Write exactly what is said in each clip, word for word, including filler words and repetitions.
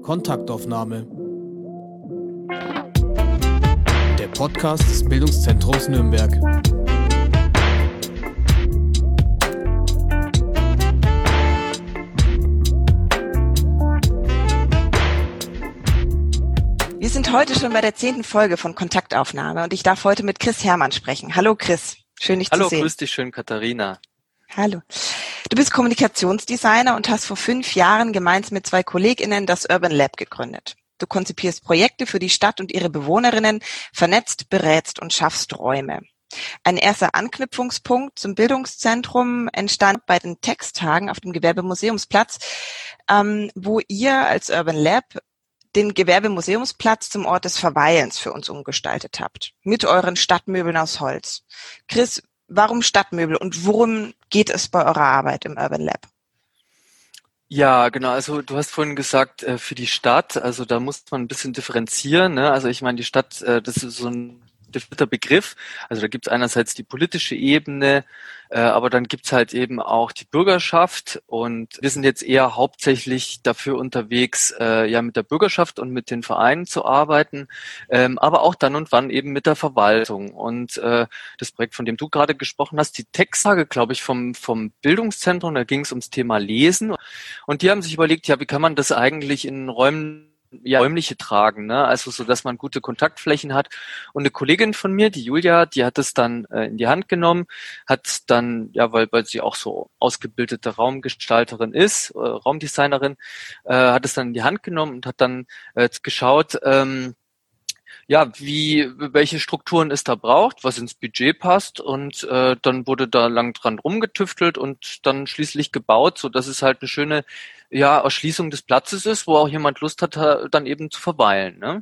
Kontaktaufnahme. Der Podcast des Bildungszentrums Nürnberg. Wir sind heute schon bei der zehnten Folge von Kontaktaufnahme und ich darf heute mit Chris Herrmann sprechen. Hallo Chris, schön dich Hallo, zu sehen. Hallo, grüß dich schön, Katharina. Hallo. Du bist Kommunikationsdesigner und hast vor fünf Jahren gemeinsam mit zwei KollegInnen das Urban Lab gegründet. Du konzipierst Projekte für die Stadt und ihre Bewohnerinnen, vernetzt, berätst und schaffst Räume. Ein erster Anknüpfungspunkt zum Bildungszentrum entstand bei den Texttagen auf dem Gewerbemuseumsplatz, ähm, wo ihr als Urban Lab den Gewerbemuseumsplatz zum Ort des Verweilens für uns umgestaltet habt, mit euren Stadtmöbeln aus Holz. Chris, warum Stadtmöbel und worum geht es bei eurer Arbeit im Urban Lab? Ja, genau. Also du hast vorhin gesagt, äh, für die Stadt, also da muss man ein bisschen differenzieren. Ne? Also ich meine, die Stadt, äh, das ist so ein definierter Begriff. Also da gibt es einerseits die politische Ebene, äh, aber dann gibt es halt eben auch die Bürgerschaft. Und wir sind jetzt eher hauptsächlich dafür unterwegs, äh, ja mit der Bürgerschaft und mit den Vereinen zu arbeiten, ähm, aber auch dann und wann eben mit der Verwaltung. Und äh, das Projekt, von dem du gerade gesprochen hast, die Texttage, glaube ich, vom vom Bildungszentrum, da ging es ums Thema Lesen. Und die haben sich überlegt, ja, wie kann man das eigentlich in Räumen ja, räumliche tragen, ne? Also so, dass man gute Kontaktflächen hat. Und eine Kollegin von mir, die Julia, die hat es dann äh, in die Hand genommen, hat dann, ja, weil, weil sie auch so ausgebildete Raumgestalterin ist, äh, Raumdesignerin, äh, hat es dann in die Hand genommen und hat dann äh, geschaut, ähm, ja, wie, welche Strukturen es da braucht, was ins Budget passt, und äh, dann wurde da lang dran rumgetüftelt und dann schließlich gebaut, so dass es halt eine schöne, ja, Erschließung des Platzes ist, wo auch jemand Lust hat, dann eben zu verweilen, ne?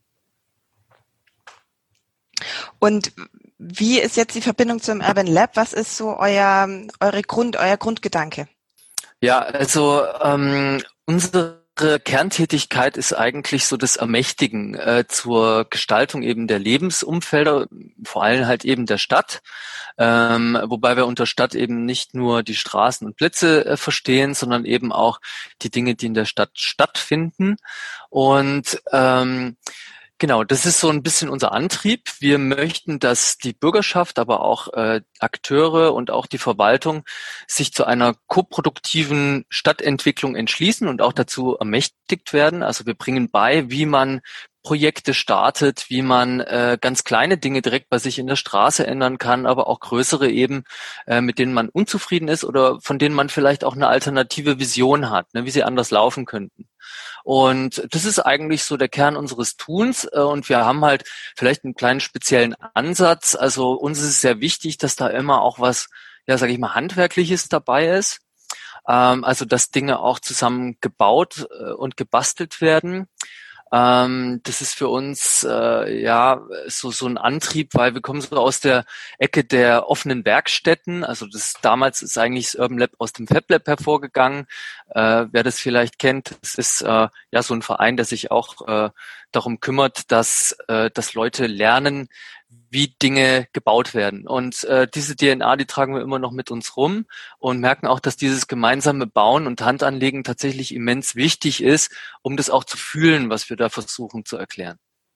Und wie ist jetzt die Verbindung zum Urban Lab? Was ist so euer, eure Grund, euer Grundgedanke? Ja, also ähm, unsere Kerntätigkeit ist eigentlich so das Ermächtigen äh, zur Gestaltung eben der Lebensumfelder, vor allem halt eben der Stadt, ähm, wobei wir unter Stadt eben nicht nur die Straßen und Plätze äh, verstehen, sondern eben auch die Dinge, die in der Stadt stattfinden. Und ähm, Genau, das ist so ein bisschen unser Antrieb. Wir möchten, dass die Bürgerschaft, aber auch äh, Akteure und auch die Verwaltung sich zu einer koproduktiven Stadtentwicklung entschließen und auch dazu ermächtigt werden. Also wir bringen bei, wie man Projekte startet, wie man äh, ganz kleine Dinge direkt bei sich in der Straße ändern kann, aber auch größere eben, äh, mit denen man unzufrieden ist oder von denen man vielleicht auch eine alternative Vision hat, ne, wie sie anders laufen könnten. Und das ist eigentlich so der Kern unseres Tuns. Und wir haben halt vielleicht einen kleinen speziellen Ansatz. Also uns ist es sehr wichtig, dass da immer auch was, ja, sage ich mal, Handwerkliches dabei ist. Ähm, also dass Dinge auch zusammen gebaut äh, und gebastelt werden. Ähm, das ist für uns äh, ja so so ein Antrieb, weil wir kommen so aus der Ecke der offenen Werkstätten. Also das damals ist eigentlich das Urban Lab aus dem Fab Lab hervorgegangen. Äh, wer das vielleicht kennt, es ist äh, ja so ein Verein, der sich auch äh, darum kümmert, dass äh, dass Leute lernen, wie Dinge gebaut werden. Und äh, diese D N A, die tragen wir immer noch mit uns rum und merken auch, dass dieses gemeinsame Bauen und Handanlegen tatsächlich immens wichtig ist, um das auch zu fühlen, was wir da versuchen zu erklären.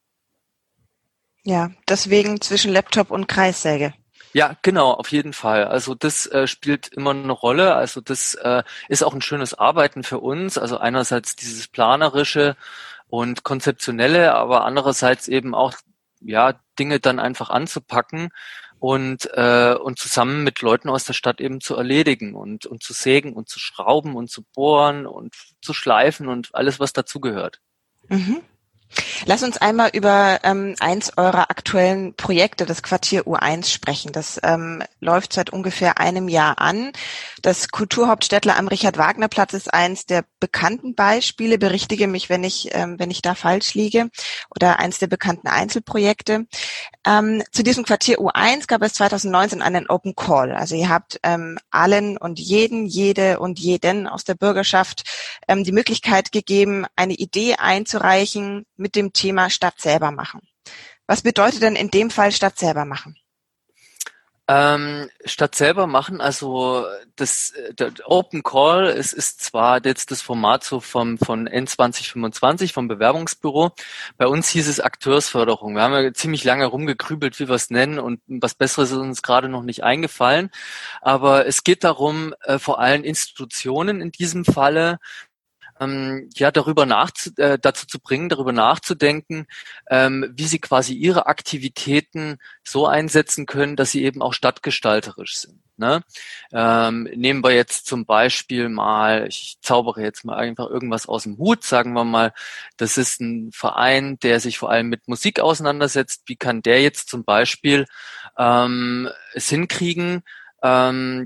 Ja, deswegen zwischen Laptop und Kreissäge. Ja, genau, auf jeden Fall. Also das äh, spielt immer eine Rolle. Also das äh, ist auch ein schönes Arbeiten für uns. Also einerseits dieses planerische und konzeptionelle, aber andererseits eben auch ja Dinge dann einfach anzupacken und äh, und zusammen mit Leuten aus der Stadt eben zu erledigen und und zu sägen und zu schrauben und zu bohren und zu schleifen und alles, was dazugehört. Mhm. Lass uns einmal über ähm, eins eurer aktuellen Projekte, das Quartier U eins, sprechen. Das ähm, läuft seit ungefähr einem Jahr an. Das Kulturhauptstädtler am Richard-Wagner-Platz ist eins der bekannten Beispiele. Berichtige mich, wenn ich ähm, wenn ich da falsch liege, oder eins der bekannten Einzelprojekte. Ähm, zu diesem Quartier U eins gab es zweitausendneunzehn einen Open Call. Also ihr habt ähm, allen und jeden, jede und jeden aus der Bürgerschaft ähm, die Möglichkeit gegeben, eine Idee einzureichen mit dem Thema Stadt selber machen. Was bedeutet denn in dem Fall Stadt selber machen? Ähm, statt selber machen, also das, der Open Call, es ist zwar jetzt das Format so vom von N zwanzig fünfundzwanzig vom Bewerbungsbüro. Bei uns hieß es Akteursförderung. Wir haben ja ziemlich lange rumgegrübelt, wie wir es nennen, und was Besseres ist uns gerade noch nicht eingefallen. Aber es geht darum, äh, vor allem Institutionen in diesem Falle ähm, ja darüber nachzu äh, dazu zu bringen, darüber nachzudenken, ähm, wie sie quasi ihre Aktivitäten so einsetzen können, dass sie eben auch stadtgestalterisch sind. Ne? Ähm, nehmen wir jetzt zum Beispiel mal, ich zaubere jetzt mal einfach irgendwas aus dem Hut, sagen wir mal, das ist ein Verein, der sich vor allem mit Musik auseinandersetzt. Wie kann der jetzt zum Beispiel ähm, es hinkriegen, ähm,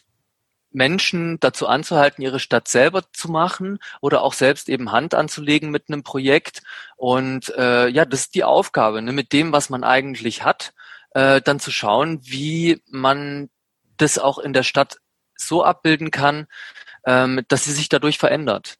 Menschen dazu anzuhalten, ihre Stadt selber zu machen oder auch selbst eben Hand anzulegen mit einem Projekt. Und äh, ja, das ist die Aufgabe, ne, mit dem, was man eigentlich hat, äh, dann zu schauen, wie man das auch in der Stadt so abbilden kann, ähm, dass sie sich dadurch verändert.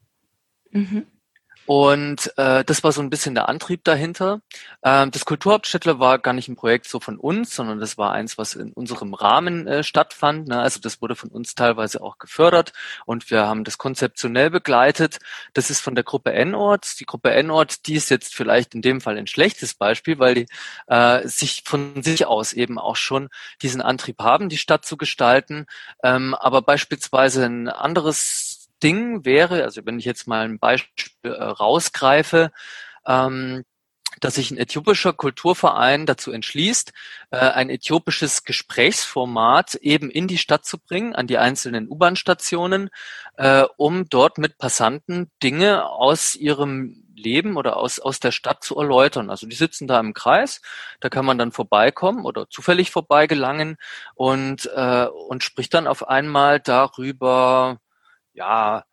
Mhm. Und äh, das war so ein bisschen der Antrieb dahinter. Ähm, das Kulturhauptstädtler war gar nicht ein Projekt so von uns, sondern das war eins, was in unserem Rahmen äh, stattfand. Ne? Also das wurde von uns teilweise auch gefördert und wir haben das konzeptionell begleitet. Das ist von der Gruppe N-Ort. Die Gruppe N-Ort, die ist jetzt vielleicht in dem Fall ein schlechtes Beispiel, weil die äh, sich von sich aus eben auch schon diesen Antrieb haben, die Stadt zu gestalten. Ähm, aber beispielsweise ein anderes Ding wäre, also wenn ich jetzt mal ein Beispiel äh, rausgreife, ähm, dass sich ein äthiopischer Kulturverein dazu entschließt, äh, ein äthiopisches Gesprächsformat eben in die Stadt zu bringen, an die einzelnen U-Bahn-Stationen, äh, um dort mit Passanten Dinge aus ihrem Leben oder aus, aus der Stadt zu erläutern. Also die sitzen da im Kreis, da kann man dann vorbeikommen oder zufällig vorbeigelangen und, äh, und spricht dann auf einmal darüber, ja,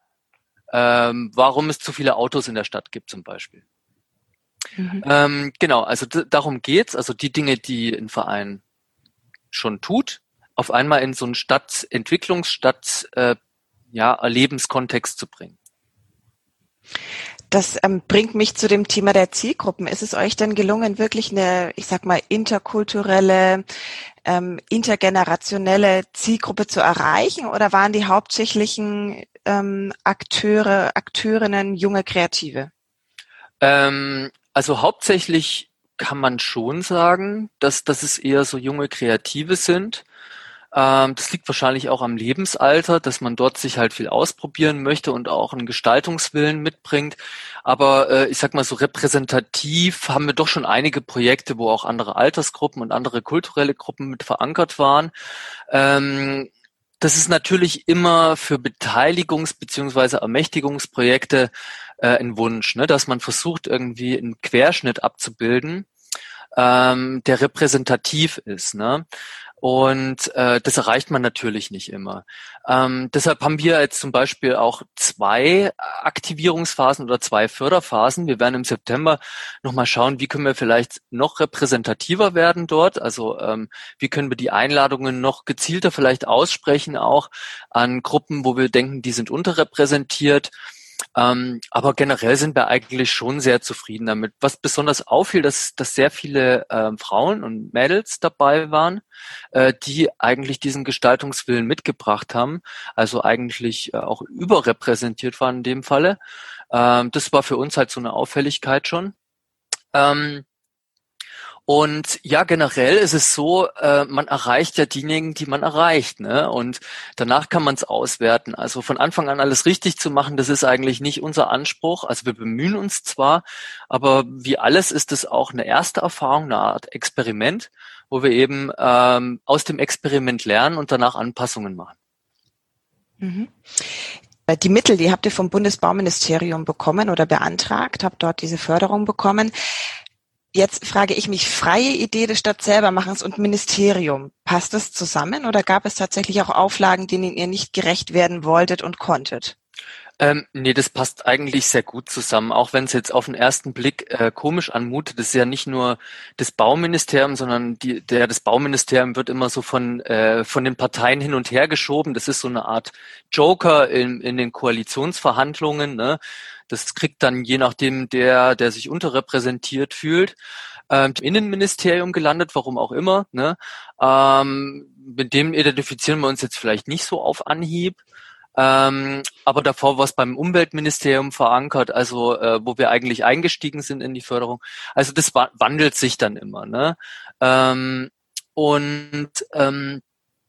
ähm, warum es zu viele Autos in der Stadt gibt zum Beispiel. Mhm. Ähm, genau, also d- darum geht's, also die Dinge, die ein Verein schon tut, auf einmal in so einen Stadtentwicklungs-, äh, ja, Erlebenskontext zu bringen. Das ähm, bringt mich zu dem Thema der Zielgruppen. Ist es euch denn gelungen, wirklich eine, ich sag mal, interkulturelle, ähm, intergenerationelle Zielgruppe zu erreichen, oder waren die hauptsächlichen ähm, Akteure, Akteurinnen junge Kreative? Ähm, also hauptsächlich kann man schon sagen, dass, dass es eher so junge Kreative sind. Ähm, das liegt wahrscheinlich auch am Lebensalter, dass man dort sich halt viel ausprobieren möchte und auch einen Gestaltungswillen mitbringt. Aber äh, ich sag mal so repräsentativ haben wir doch schon einige Projekte, wo auch andere Altersgruppen und andere kulturelle Gruppen mit verankert waren. Ähm, das ist natürlich immer für Beteiligungs- beziehungsweise Ermächtigungsprojekte äh, ein Wunsch, ne, dass man versucht, irgendwie einen Querschnitt abzubilden, ähm, der repräsentativ ist, ne? Und äh, das erreicht man natürlich nicht immer. Ähm, deshalb haben wir jetzt zum Beispiel auch zwei Aktivierungsphasen oder zwei Förderphasen. Wir werden im September nochmal schauen, wie können wir vielleicht noch repräsentativer werden dort. Also ähm, wie können wir die Einladungen noch gezielter vielleicht aussprechen, auch an Gruppen, wo wir denken, die sind unterrepräsentiert. Ähm, aber generell sind wir eigentlich schon sehr zufrieden damit. Was besonders auffiel, dass, dass sehr viele äh, Frauen und Mädels dabei waren, äh, die eigentlich diesen Gestaltungswillen mitgebracht haben, also eigentlich äh, auch überrepräsentiert waren in dem Falle. Ähm, das war für uns halt so eine Auffälligkeit schon. Ähm, und ja, generell ist es so, äh, man erreicht ja diejenigen, die man erreicht, ne? Und danach kann man es auswerten. Also von Anfang an alles richtig zu machen, das ist eigentlich nicht unser Anspruch. Also wir bemühen uns zwar, aber wie alles ist es auch eine erste Erfahrung, eine Art Experiment, wo wir eben ähm, aus dem Experiment lernen und danach Anpassungen machen. Mhm. Die Mittel, die habt ihr vom Bundesbauministerium bekommen oder beantragt, habt dort diese Förderung bekommen. Jetzt frage ich mich, freie Idee des Stadt-selber-Machens und Ministerium, passt das zusammen oder gab es tatsächlich auch Auflagen, denen ihr nicht gerecht werden wolltet und konntet? Ähm, nee, das passt eigentlich sehr gut zusammen, auch wenn es jetzt auf den ersten Blick äh, komisch anmutet. Das ist ja nicht nur das Bauministerium, sondern die, der, das Bauministerium wird immer so von, äh, von den Parteien hin und her geschoben. Das ist so eine Art Joker in, in den Koalitionsverhandlungen, ne? Das kriegt dann je nachdem der, der sich unterrepräsentiert fühlt. ähm, im Innenministerium gelandet, warum auch immer. Ne? Ähm, mit dem identifizieren wir uns jetzt vielleicht nicht so auf Anhieb. Ähm, aber davor war es beim Umweltministerium verankert, also äh, wo wir eigentlich eingestiegen sind in die Förderung. Also das wa- wandelt sich dann immer. Ne? Ähm, und ähm,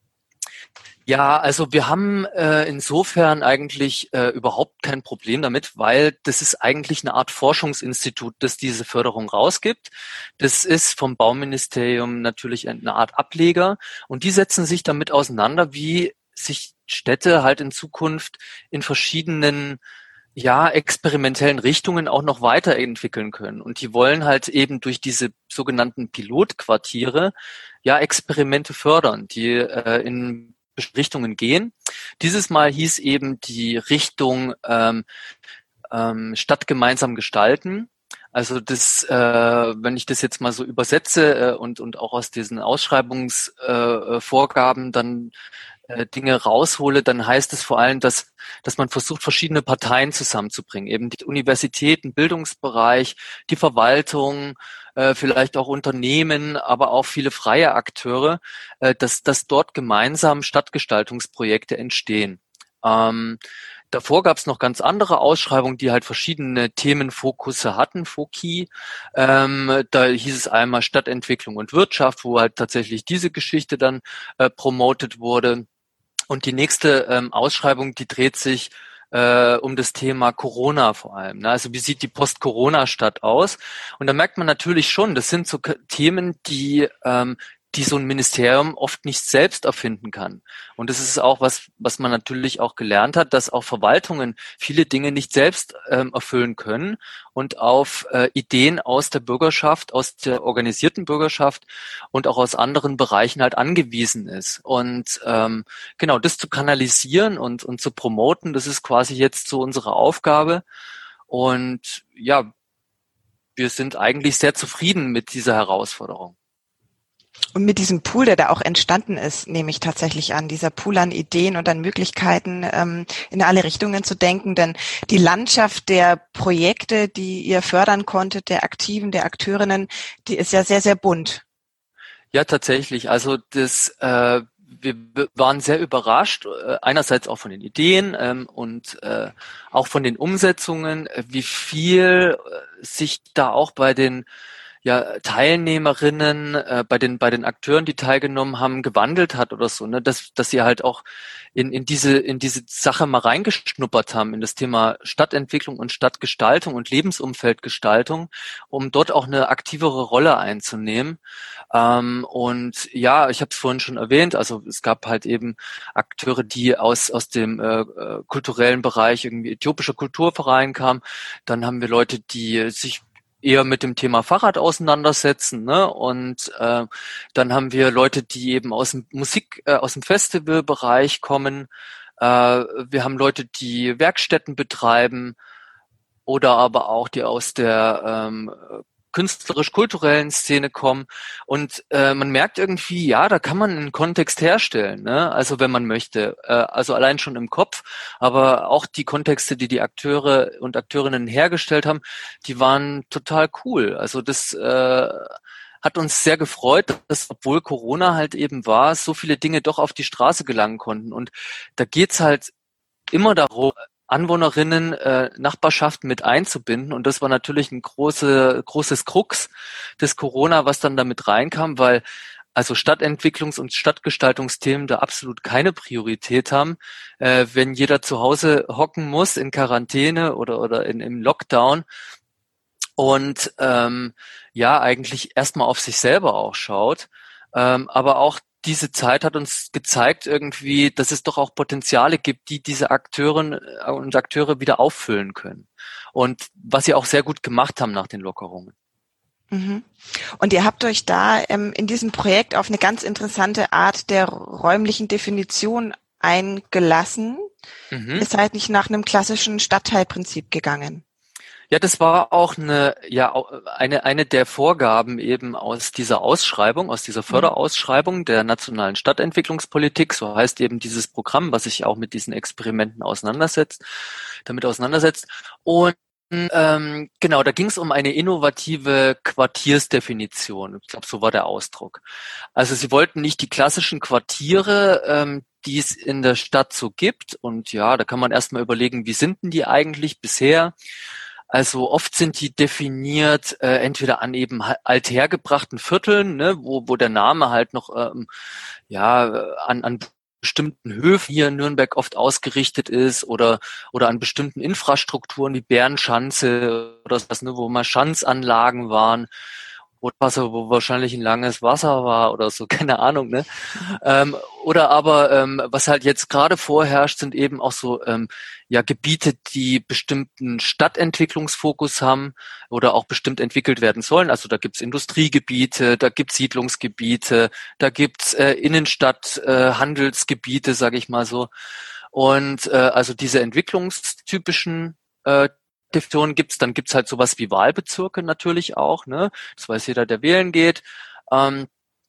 ja, also wir haben äh, insofern eigentlich äh, überhaupt kein Problem damit, weil das ist eigentlich eine Art Forschungsinstitut, das diese Förderung rausgibt. Das ist vom Bauministerium natürlich eine Art Ableger und die setzen sich damit auseinander, wie sich Städte halt in Zukunft in verschiedenen ja, experimentellen Richtungen auch noch weiterentwickeln können. Und die wollen halt eben durch diese sogenannten Pilotquartiere ja Experimente fördern, die äh, in Richtungen gehen. Dieses Mal hieß eben die Richtung ähm, ähm, Stadt gemeinsam gestalten. Also das, äh, wenn ich das jetzt mal so übersetze äh, und und auch aus diesen Ausschreibungsvorgaben äh, Vorgaben dann äh, Dinge raushole, dann heißt es vor allem, dass dass man versucht, verschiedene Parteien zusammenzubringen, eben die Universitäten, Bildungsbereich, die Verwaltung, äh, vielleicht auch Unternehmen, aber auch viele freie Akteure, äh, dass dass dort gemeinsam Stadtgestaltungsprojekte entstehen. Ähm, Davor gab es noch ganz andere Ausschreibungen, die halt verschiedene Themenfokusse hatten, Foki. Ähm, da hieß es einmal Stadtentwicklung und Wirtschaft, wo halt tatsächlich diese Geschichte dann äh, promotet wurde. Und die nächste ähm, Ausschreibung, die dreht sich äh, um das Thema Corona vor allem. Ne? Also wie sieht die Post-Corona-Stadt aus? Und da merkt man natürlich schon, das sind so K- Themen, die ähm, die so ein Ministerium oft nicht selbst erfinden kann. Und das ist auch was, was man natürlich auch gelernt hat, dass auch Verwaltungen viele Dinge nicht selbst ähm, erfüllen können und auf äh, Ideen aus der Bürgerschaft, aus der organisierten Bürgerschaft und auch aus anderen Bereichen halt angewiesen ist. Und ähm, genau, das zu kanalisieren und, und zu promoten, das ist quasi jetzt so unsere Aufgabe. Und ja, wir sind eigentlich sehr zufrieden mit dieser Herausforderung. Und mit diesem Pool, der da auch entstanden ist, nehme ich tatsächlich an, dieser Pool an Ideen und an Möglichkeiten, ähm, in alle Richtungen zu denken. Denn die Landschaft der Projekte, die ihr fördern konntet, der Aktiven, der Akteurinnen, die ist ja sehr, sehr bunt. Ja, tatsächlich. Also das, äh, wir waren sehr überrascht, äh, einerseits auch von den Ideen ähm, und äh, auch von den Umsetzungen, äh, wie viel äh, sich da auch bei den ja, Teilnehmerinnen, äh, bei den bei den Akteuren, die teilgenommen haben, gewandelt hat oder so, ne, dass dass sie halt auch in in diese in diese Sache mal reingeschnuppert haben in das Thema Stadtentwicklung und Stadtgestaltung und Lebensumfeldgestaltung, um dort auch eine aktivere Rolle einzunehmen. Ähm, und ja, ich habe es vorhin schon erwähnt, also es gab halt eben Akteure, die aus aus dem äh, äh, kulturellen Bereich, irgendwie äthiopischer Kulturverein kamen. Dann haben wir Leute, die sich eher mit dem Thema Fahrrad auseinandersetzen, ne? Und äh, dann haben wir Leute, die eben aus dem Musik, äh, aus dem Festivalbereich kommen. Äh, wir haben Leute, die Werkstätten betreiben oder aber auch die aus der ähm, künstlerisch-kulturellen Szene kommen. Und äh, man merkt irgendwie, ja, da kann man einen Kontext herstellen, ne? Also wenn man möchte. Äh, also allein schon im Kopf, aber auch die Kontexte, die die Akteure und Akteurinnen hergestellt haben, die waren total cool. Also das äh, hat uns sehr gefreut, dass, obwohl Corona halt eben war, so viele Dinge doch auf die Straße gelangen konnten. Und da geht's halt immer darum, Anwohnerinnen, äh, Nachbarschaften mit einzubinden. Und das war natürlich ein große, großes Krux des Corona, was dann damit reinkam, weil also Stadtentwicklungs- und Stadtgestaltungsthemen da absolut keine Priorität haben. Äh, wenn jeder zu Hause hocken muss, in Quarantäne oder, oder in, im Lockdown und ähm, ja, eigentlich erstmal auf sich selber auch schaut, ähm, aber auch diese Zeit hat uns gezeigt irgendwie, dass es doch auch Potenziale gibt, die diese Akteurinnen und Akteure wieder auffüllen können. Und was sie auch sehr gut gemacht haben nach den Lockerungen. Mhm. Und ihr habt euch da ähm, in diesem Projekt auf eine ganz interessante Art der räumlichen Definition eingelassen. Mhm. Ihr seid nicht nach einem klassischen Stadtteilprinzip gegangen. Ja, das war auch eine, ja, eine, eine der Vorgaben eben aus dieser Ausschreibung, aus dieser Förderausschreibung der nationalen Stadtentwicklungspolitik. So heißt eben dieses Programm, was sich auch mit diesen Experimenten auseinandersetzt, damit auseinandersetzt. Und Ähm, genau, da ging es um eine innovative Quartiersdefinition. Ich glaube, so war der Ausdruck. Also sie wollten nicht die klassischen Quartiere, ähm, die es in der Stadt so gibt. Und ja, da kann man erstmal überlegen, wie sind denn die eigentlich bisher? Also oft sind die definiert äh, entweder an eben ha- althergebrachten Vierteln, ne, wo, wo der Name halt noch ähm, ja äh, an, an bestimmten Höfen hier in Nürnberg oft ausgerichtet ist oder oder an bestimmten Infrastrukturen wie Bärenschanze oder was, ne, wo mal Schanzanlagen waren oder Wasser, wo wahrscheinlich ein langes Wasser war oder so, keine Ahnung, ne? Ähm, oder aber ähm, was halt jetzt gerade vorherrscht, sind eben auch so ähm, ja Gebiete, die bestimmten Stadtentwicklungsfokus haben oder auch bestimmt entwickelt werden sollen. Also da gibt's Industriegebiete, da gibt's Siedlungsgebiete, da gibt's äh, Innenstadt, äh, Handelsgebiete, sage ich mal so. Und äh, also diese entwicklungstypischen äh, Definitionen gibt's. Dann gibt's halt sowas wie Wahlbezirke natürlich auch. Ne? Das weiß jeder, der wählen geht. Ähm,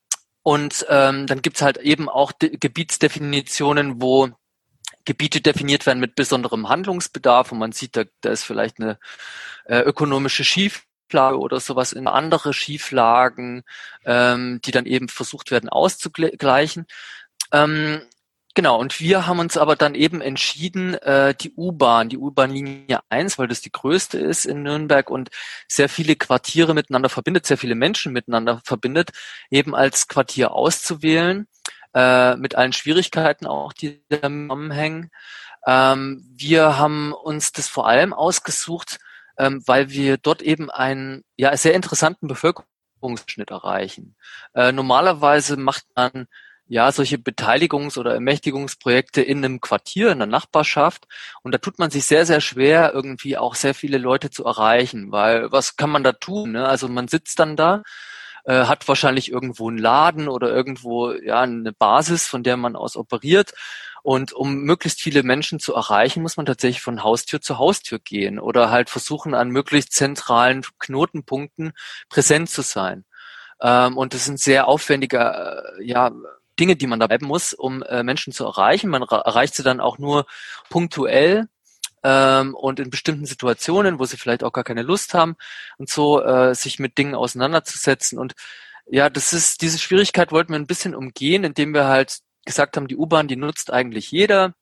und ähm, dann gibt's halt eben auch De- Gebietsdefinitionen, wo Gebiete definiert werden mit besonderem Handlungsbedarf und man sieht, da, da ist vielleicht eine äh, ökonomische Schieflage oder sowas in andere Schieflagen, ähm, die dann eben versucht werden auszugleichen. Ähm, genau, und wir haben uns aber dann eben entschieden, äh, die U-Bahn, die U-Bahn-Linie eins, weil das die größte ist in Nürnberg und sehr viele Quartiere miteinander verbindet, sehr viele Menschen miteinander verbindet, eben als Quartier auszuwählen, äh, mit allen Schwierigkeiten auch, die damit zusammenhängen. Ähm, wir haben uns das vor allem ausgesucht, ähm, weil wir dort eben einen ja sehr interessanten Bevölkerungsschnitt erreichen. Äh, normalerweise macht man ja solche Beteiligungs- oder Ermächtigungsprojekte in einem Quartier, in der Nachbarschaft. Und da tut man sich sehr, sehr schwer, irgendwie auch sehr viele Leute zu erreichen, weil was kann man da tun? Ne? Also man sitzt dann da, äh, hat wahrscheinlich irgendwo einen Laden oder irgendwo ja eine Basis, von der man aus operiert. Und um möglichst viele Menschen zu erreichen, muss man tatsächlich von Haustür zu Haustür gehen oder halt versuchen, an möglichst zentralen Knotenpunkten präsent zu sein. Ähm, und das sind sehr aufwendige, äh, ja, Dinge, die man da bleiben muss, um äh, Menschen zu erreichen. Man erreicht sie dann auch nur punktuell ähm, und in bestimmten Situationen, wo sie vielleicht auch gar keine Lust haben und so, äh, sich mit Dingen auseinanderzusetzen. Und ja, das ist, diese Schwierigkeit wollten wir ein bisschen umgehen, indem wir halt gesagt haben, die U-Bahn, die nutzt eigentlich jeder,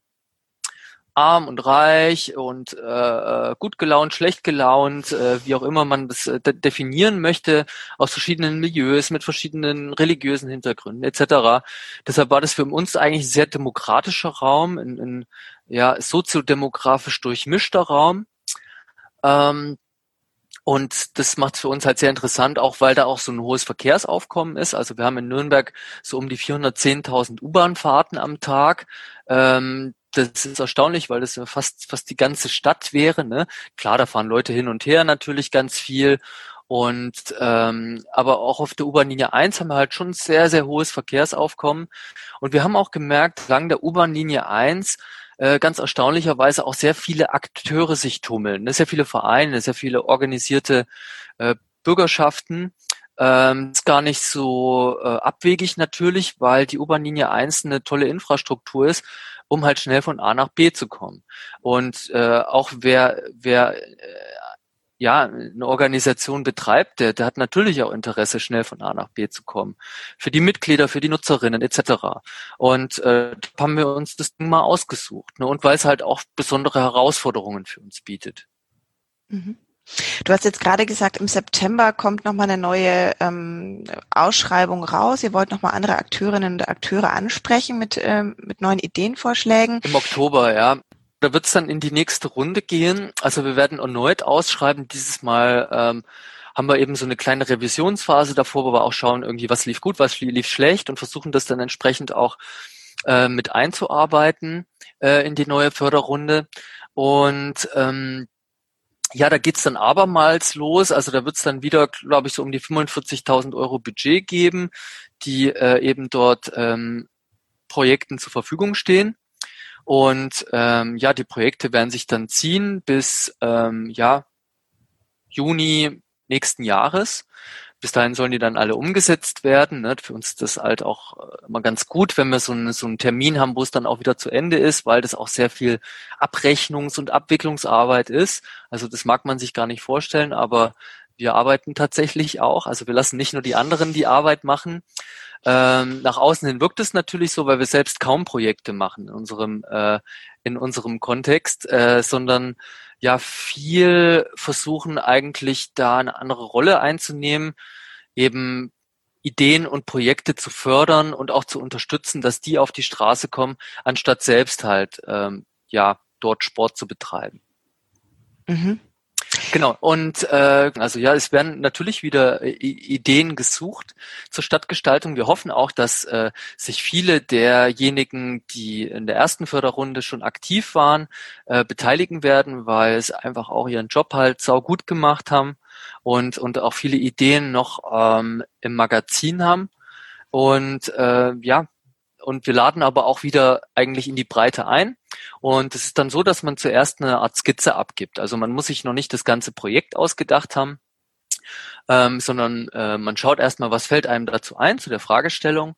arm und reich und äh, gut gelaunt, schlecht gelaunt, äh, wie auch immer man das äh, de definieren möchte, aus verschiedenen Milieus, mit verschiedenen religiösen Hintergründen et cetera. Deshalb war das für uns eigentlich ein sehr demokratischer Raum, ein, ein ja, soziodemografisch durchmischter Raum. Ähm, und das macht es für uns halt sehr interessant, auch weil da auch so ein hohes Verkehrsaufkommen ist. Also wir haben in Nürnberg so um die vierhundertzehntausend U-Bahn-Fahrten am Tag. Ähm, das ist erstaunlich, weil das ja fast fast die ganze Stadt wäre. Ne? Klar, da fahren Leute hin und her natürlich ganz viel. Und ähm, aber auch auf der U-Bahn-Linie eins haben wir halt schon sehr, sehr hohes Verkehrsaufkommen. Und wir haben auch gemerkt, entlang der U-Bahn-Linie eins äh, ganz erstaunlicherweise auch sehr viele Akteure sich tummeln, ne? Sehr viele Vereine, sehr viele organisierte äh, Bürgerschaften. Ähm, ist gar nicht so äh, abwegig natürlich, weil die U-Bahn-Linie eins eine tolle Infrastruktur ist, um halt schnell von A nach B zu kommen. Und äh, auch wer, wer äh, ja, eine Organisation betreibt, der, der hat natürlich auch Interesse, schnell von A nach B zu kommen. Für die Mitglieder, für die Nutzerinnen et cetera. Und äh, da haben wir uns das Ding mal ausgesucht. Ne? Und weil es halt auch besondere Herausforderungen für uns bietet. Mhm. Du hast jetzt gerade gesagt, im September kommt nochmal eine neue ähm, Ausschreibung raus. Ihr wollt nochmal andere Akteurinnen und Akteure ansprechen mit, ähm, mit neuen Ideenvorschlägen. Im Oktober, ja. Da wird es dann in die nächste Runde gehen. Also wir werden erneut ausschreiben. Dieses Mal ähm, haben wir eben so eine kleine Revisionsphase davor, wo wir auch schauen, irgendwie, was lief gut, was lief schlecht und versuchen das dann entsprechend auch äh, mit einzuarbeiten äh, in die neue Förderrunde. Und ähm, ja, da geht's dann abermals los. Also da wird's dann wieder, glaube ich, so um die fünfundvierzigtausend Euro Budget geben, die äh, eben dort ähm, Projekten zur Verfügung stehen. Und ähm, ja, die Projekte werden sich dann ziehen bis ähm, ja Juni nächsten Jahres. bis dahin sollen die dann alle umgesetzt werden. Ne? Für uns ist das halt auch immer ganz gut, wenn wir so einen, so einen Termin haben, wo es dann auch wieder zu Ende ist, weil das auch sehr viel Abrechnungs- und Abwicklungsarbeit ist. Also das mag man sich gar nicht vorstellen, aber wir arbeiten tatsächlich auch. Also wir lassen nicht nur die anderen die Arbeit machen. Ähm, nach außen hin wirkt es natürlich so, weil wir selbst kaum Projekte machen in unserem äh, in unserem Kontext, äh, sondern ja viel versuchen eigentlich da eine andere Rolle einzunehmen, eben Ideen und Projekte zu fördern und auch zu unterstützen, dass die auf die Straße kommen, anstatt selbst halt ähm, ja dort Sport zu betreiben. Mhm. Genau, und äh, also ja, es werden natürlich wieder I- Ideen gesucht zur Stadtgestaltung. Wir hoffen auch, dass äh, sich viele derjenigen, die in der ersten Förderrunde schon aktiv waren, äh, beteiligen werden, weil es einfach auch ihren Job halt sau gut gemacht haben und und auch viele Ideen noch ähm, im Magazin haben. Und äh, ja, und wir laden aber auch wieder eigentlich in die Breite ein. Und es ist dann so, dass man zuerst eine Art Skizze abgibt. Also man muss sich noch nicht das ganze Projekt ausgedacht haben, ähm, sondern äh, man schaut erstmal, was fällt einem dazu ein, zu der Fragestellung.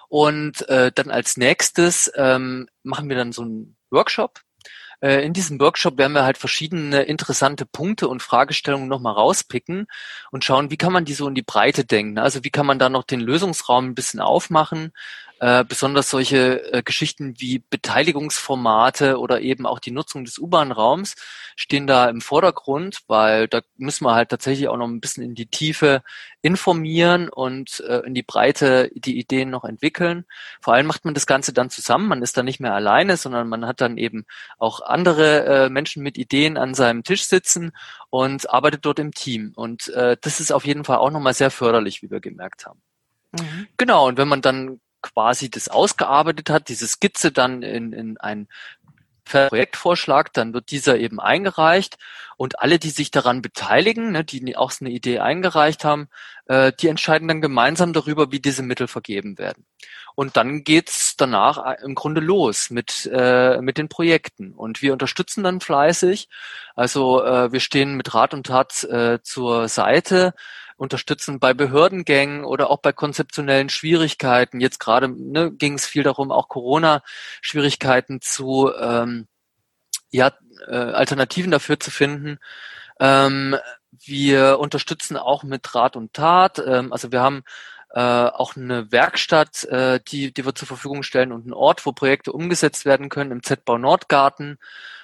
Und äh, dann als nächstes ähm, machen wir dann so einen Workshop. Äh, in diesem Workshop werden wir halt verschiedene interessante Punkte und Fragestellungen nochmal rauspicken und schauen, wie kann man die so in die Breite denken. Also wie kann man da noch den Lösungsraum ein bisschen aufmachen. Äh, besonders solche äh, Geschichten wie Beteiligungsformate oder eben auch die Nutzung des U-Bahn-Raums stehen da im Vordergrund, weil da müssen wir halt tatsächlich auch noch ein bisschen in die Tiefe informieren und äh, in die Breite die Ideen noch entwickeln. Vor allem macht man das Ganze dann zusammen. Man ist dann nicht mehr alleine, sondern man hat dann eben auch andere äh, Menschen mit Ideen an seinem Tisch sitzen und arbeitet dort im Team. Und äh, das ist auf jeden Fall auch nochmal sehr förderlich, wie wir gemerkt haben. Mhm. Genau, und wenn man dann quasi das ausgearbeitet hat, diese Skizze dann in, in ein Projektvorschlag, dann wird dieser eben eingereicht und alle, die sich daran beteiligen, ne, die auch so eine Idee eingereicht haben, äh, die entscheiden dann gemeinsam darüber, wie diese Mittel vergeben werden. Und dann geht's danach im Grunde los mit äh, mit den Projekten und wir unterstützen dann fleißig. Also äh, wir stehen mit Rat und Tat äh, zur Seite, unterstützen bei Behördengängen oder auch bei konzeptionellen Schwierigkeiten. Jetzt gerade ne, ging es viel darum, auch Corona-Schwierigkeiten zu ähm, ja, äh, Alternativen dafür zu finden. Ähm, wir unterstützen auch mit Rat und Tat. Ähm, also wir haben äh, auch eine Werkstatt, äh, die, die wir zur Verfügung stellen und einen Ort, wo Projekte umgesetzt werden können im Z-Bau Nordgarten.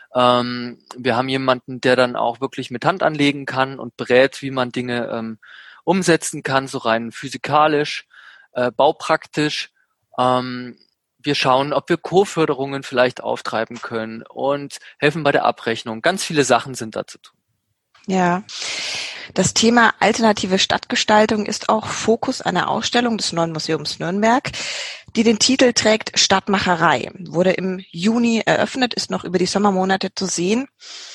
Ähm, wir haben jemanden, der dann auch wirklich mit Hand anlegen kann und berät, wie man Dinge ähm, umsetzen kann, so rein physikalisch, äh, baupraktisch. Ähm, wir schauen, ob wir Co-Förderungen vielleicht auftreiben können und helfen bei der Abrechnung. Ganz viele Sachen sind da zu tun. Ja, das Thema alternative Stadtgestaltung ist auch Fokus einer Ausstellung des Neuen Museums Nürnberg, die den Titel trägt Stadtmacherei. Wurde im Juni eröffnet, ist noch über die Sommermonate zu sehen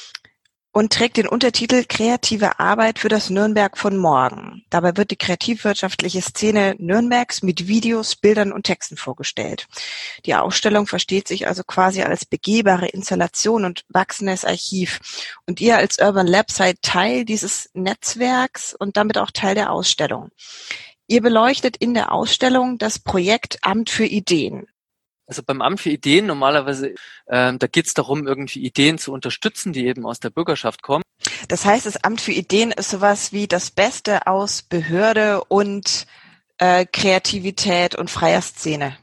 und trägt den Untertitel Kreative Arbeit für das Nürnberg von morgen. Dabei wird die kreativwirtschaftliche Szene Nürnbergs mit Videos, Bildern und Texten vorgestellt. Die Ausstellung versteht sich also quasi als begehbare Installation und wachsendes Archiv. Und ihr als Urban Lab seid Teil dieses Netzwerks und damit auch Teil der Ausstellung. Ihr beleuchtet in der Ausstellung das Projekt Amt für Ideen. Also beim Amt für Ideen normalerweise, ähm, da geht es darum, irgendwie Ideen zu unterstützen, die eben aus der Bürgerschaft kommen. Das heißt, das Amt für Ideen ist sowas wie das Beste aus Behörde und äh, Kreativität und freier Szene.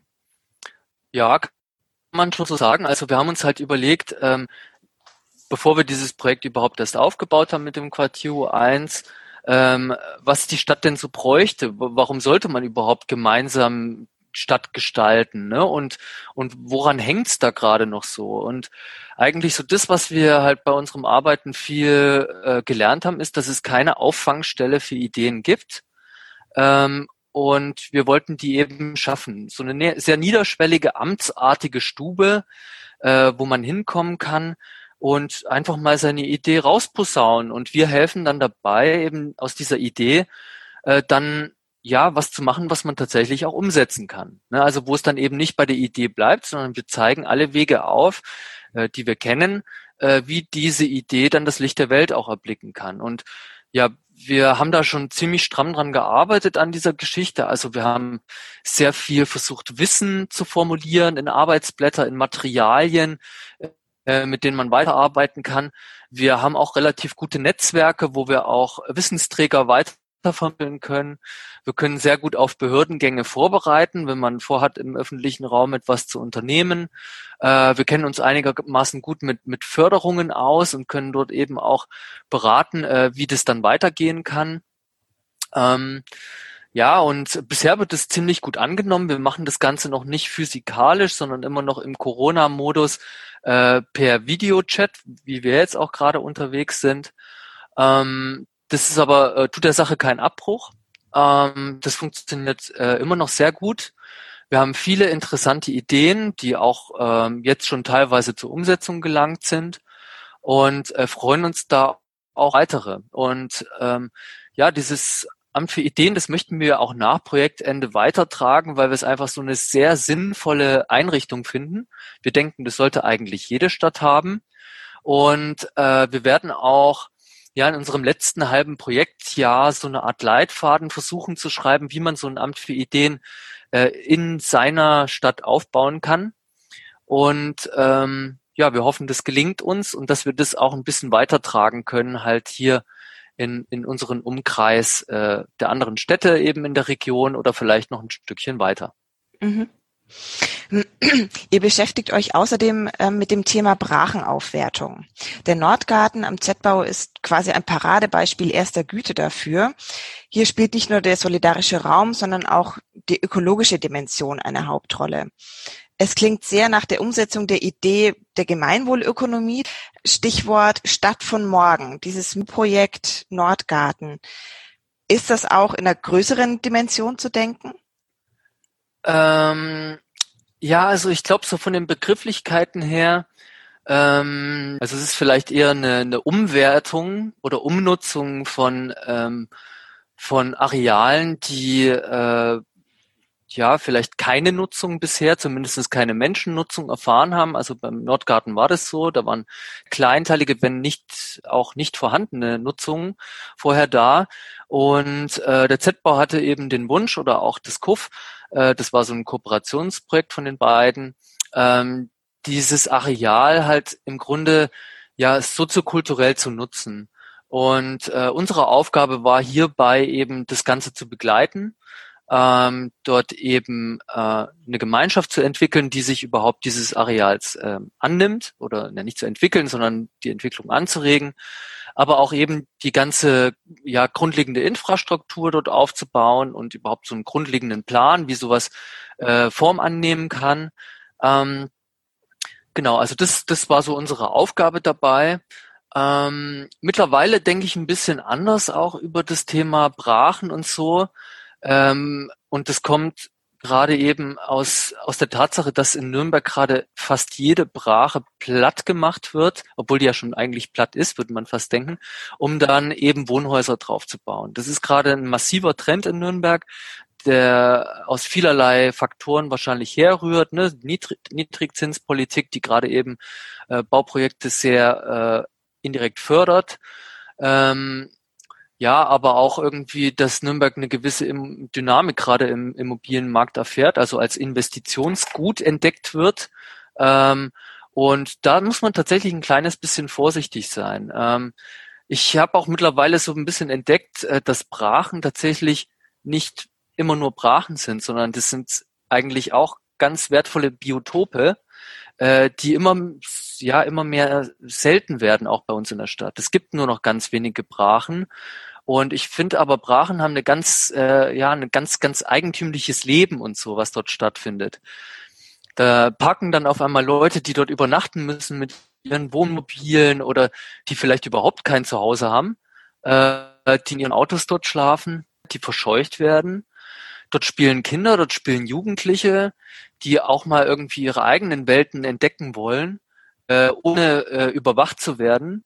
Ja, kann man schon so sagen. Also wir haben uns halt überlegt, ähm, bevor wir dieses Projekt überhaupt erst aufgebaut haben mit dem Quartier eins, ähm, was die Stadt denn so bräuchte. Warum sollte man überhaupt gemeinsam Stadt gestalten, ne? Und und woran hängt's da gerade noch so? Und eigentlich so das, was wir halt bei unserem Arbeiten viel äh, gelernt haben, ist, dass es keine Auffangstelle für Ideen gibt. Ähm, und wir wollten die eben schaffen. So eine ne- sehr niederschwellige, amtsartige Stube, äh, wo man hinkommen kann und einfach mal seine Idee rausposaunen. Und wir helfen dann dabei, eben aus dieser Idee äh, dann ja was zu machen, was man tatsächlich auch umsetzen kann. Ne? Also wo es dann eben nicht bei der Idee bleibt, sondern wir zeigen alle Wege auf, äh, die wir kennen, äh, wie diese Idee dann das Licht der Welt auch erblicken kann. Und ja, wir haben da schon ziemlich stramm dran gearbeitet an dieser Geschichte. Also wir haben sehr viel versucht, Wissen zu formulieren in Arbeitsblätter, in Materialien, äh, mit denen man weiterarbeiten kann. Wir haben auch relativ gute Netzwerke, wo wir auch Wissensträger weitervermitteln können. Wir können sehr gut auf Behördengänge vorbereiten, wenn man vorhat, im öffentlichen Raum etwas zu unternehmen. Äh, wir kennen uns einigermaßen gut mit, mit Förderungen aus und können dort eben auch beraten, äh, wie das dann weitergehen kann. Ähm, ja, und bisher wird es ziemlich gut angenommen. Wir machen das Ganze noch nicht physikalisch, sondern immer noch im Corona-Modus äh, per Videochat, wie wir jetzt auch gerade unterwegs sind. Ähm, das ist aber, äh, tut der Sache keinen Abbruch. Ähm, das funktioniert äh, immer noch sehr gut. Wir haben viele interessante Ideen, die auch ähm, jetzt schon teilweise zur Umsetzung gelangt sind und äh, freuen uns da auch weitere. Und ähm, ja, dieses Amt für Ideen, das möchten wir auch nach Projektende weitertragen, weil wir es einfach so eine sehr sinnvolle Einrichtung finden. Wir denken, das sollte eigentlich jede Stadt haben. Und äh, wir werden auch ja in unserem letzten halben Projektjahr so eine Art Leitfaden versuchen zu schreiben, wie man so ein Amt für Ideen äh, in seiner Stadt aufbauen kann. Und ähm, ja, wir hoffen, das gelingt uns und dass wir das auch ein bisschen weitertragen können, halt hier in, in unseren Umkreis äh, der anderen Städte eben in der Region oder vielleicht noch ein Stückchen weiter. Mhm. Ihr beschäftigt euch außerdem äh, mit dem Thema Brachenaufwertung. Der Nordgarten am Z-Bau ist quasi ein Paradebeispiel erster Güte dafür. Hier spielt nicht nur der solidarische Raum, sondern auch die ökologische Dimension eine Hauptrolle. Es klingt sehr nach der Umsetzung der Idee der Gemeinwohlökonomie. Stichwort Stadt von morgen, dieses Projekt Nordgarten. Ist das auch in einer größeren Dimension zu denken? Ähm, ja, also ich glaube so von den Begrifflichkeiten her, ähm, also es ist vielleicht eher eine, eine Umwertung oder Umnutzung von ähm, von Arealen, die äh, ja vielleicht keine Nutzung bisher, zumindest keine Menschennutzung erfahren haben. Also beim Nordgarten war das so, da waren kleinteilige, wenn nicht auch nicht vorhandene Nutzungen vorher da. Und äh, der Z-Bau hatte eben den Wunsch oder auch das K U F, äh, das war so ein Kooperationsprojekt von den beiden, ähm, dieses Areal halt im Grunde ja soziokulturell zu nutzen. Und äh, unsere Aufgabe war hierbei eben das Ganze zu begleiten, ähm, dort eben äh, eine Gemeinschaft zu entwickeln, die sich überhaupt dieses Areals äh, annimmt oder ja, nicht zu entwickeln, sondern die Entwicklung anzuregen, aber auch eben die ganze ja grundlegende Infrastruktur dort aufzubauen und überhaupt so einen grundlegenden Plan, wie sowas äh, Form annehmen kann. Ähm, genau, also das das war so unsere Aufgabe dabei. Ähm, mittlerweile denke ich ein bisschen anders auch über das Thema Brachen und so. Ähm, und das kommt gerade eben aus, aus der Tatsache, dass in Nürnberg gerade fast jede Brache platt gemacht wird, obwohl die ja schon eigentlich platt ist, würde man fast denken, um dann eben Wohnhäuser drauf zu bauen. Das ist gerade ein massiver Trend in Nürnberg, der aus vielerlei Faktoren wahrscheinlich herrührt, ne? Niedrig, Niedrigzinspolitik, die gerade eben äh, Bauprojekte sehr äh, indirekt fördert. Ähm, Ja, aber auch irgendwie, dass Nürnberg eine gewisse Dynamik gerade im Immobilienmarkt erfährt, also als Investitionsgut entdeckt wird. Ähm, und da muss man tatsächlich ein kleines bisschen vorsichtig sein. Ähm, ich habe auch mittlerweile so ein bisschen entdeckt, äh, dass Brachen tatsächlich nicht immer nur Brachen sind, sondern das sind eigentlich auch ganz wertvolle Biotope, äh, die immer, ja, immer mehr selten werden, auch bei uns in der Stadt. Es gibt nur noch ganz wenige Brachen. Und ich finde aber, Brachen haben eine ganz, äh, ja, ein ganz, ganz eigentümliches Leben und so, was dort stattfindet. Da parken dann auf einmal Leute, die dort übernachten müssen mit ihren Wohnmobilen oder die vielleicht überhaupt kein Zuhause haben, äh, die in ihren Autos dort schlafen, die verscheucht werden. Dort spielen Kinder, dort spielen Jugendliche, die auch mal irgendwie ihre eigenen Welten entdecken wollen, äh, ohne äh, überwacht zu werden.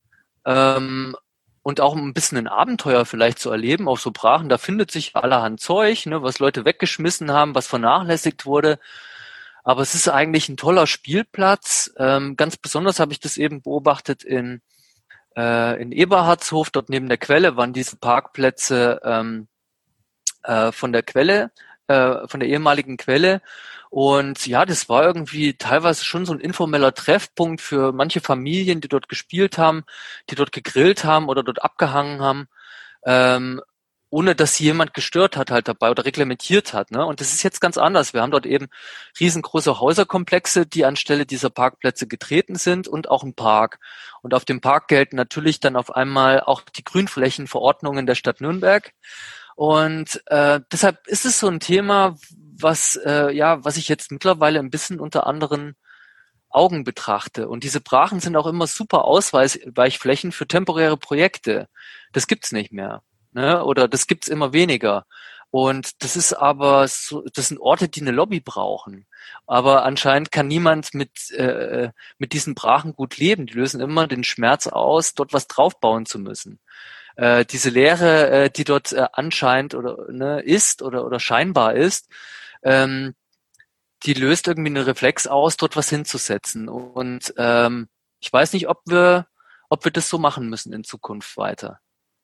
Ähm, und auch ein bisschen ein Abenteuer vielleicht zu erleben auf so Brachen. Da findet sich allerhand Zeug, ne, was Leute weggeschmissen haben, was vernachlässigt wurde. Aber es ist eigentlich ein toller Spielplatz. Ähm, ganz besonders habe ich das eben beobachtet in äh, in Eberhardshof, dort neben der Quelle, waren diese Parkplätze ähm, äh, von der Quelle, äh, von der ehemaligen Quelle. Und ja, das war irgendwie teilweise schon so ein informeller Treffpunkt für manche Familien, die dort gespielt haben, die dort gegrillt haben oder dort abgehangen haben, ähm, ohne dass sie jemand gestört hat halt dabei oder reglementiert hat. Ne? Und das ist jetzt ganz anders. Wir haben dort eben riesengroße Häuserkomplexe, die anstelle dieser Parkplätze getreten sind und auch ein Park. Und auf dem Park gelten natürlich dann auf einmal auch die Grünflächenverordnungen der Stadt Nürnberg. Und äh, deshalb ist es so ein Thema, was äh, ja, was ich jetzt mittlerweile ein bisschen unter anderen Augen betrachte. Und diese Brachen sind auch immer super Ausweichflächen für temporäre Projekte. Das gibt's nicht mehr, ne? Oder das gibt's immer weniger. Und das ist aber so, das sind Orte, die eine Lobby brauchen. Aber anscheinend kann niemand mit äh, mit diesen Brachen gut leben. Die lösen immer den Schmerz aus, dort was draufbauen zu müssen. Äh, diese Leere, äh, die dort äh, anscheinend oder ne, ist oder oder scheinbar ist, ähm, die löst irgendwie einen Reflex aus, dort was hinzusetzen. Und ähm, ich weiß nicht, ob wir, ob wir das so machen müssen in Zukunft weiter.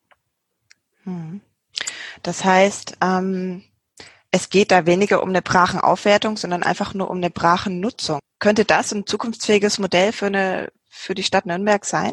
Hm. Das heißt, ähm, es geht da weniger um eine Brachenaufwertung, sondern einfach nur um eine Brachennutzung. Könnte das ein zukunftsfähiges Modell für eine für die Stadt Nürnberg sein?